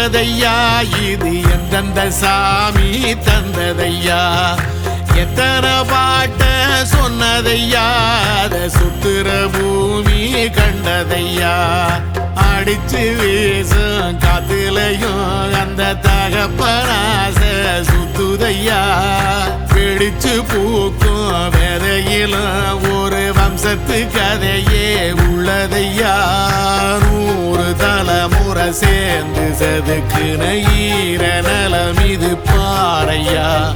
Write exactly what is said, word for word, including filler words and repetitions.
வந்ததையா இது எந்தெந்த சாமி தந்ததையா எத்தனை பாட்ட சொன்னதையா அத சுத்துற பூமி கண்டதையா அடிச்சு வீசும் காத்துலையும் அந்த தகப்பனாச சுத்துதையா பிடிச்சு பூக்கும் விதையிலும் ஒரு வம்சத்து கதையே உள்ளதையா நூறு தலைமுறை சேர்ந்து செதுக்குன ஈர நலம் இது பாறையா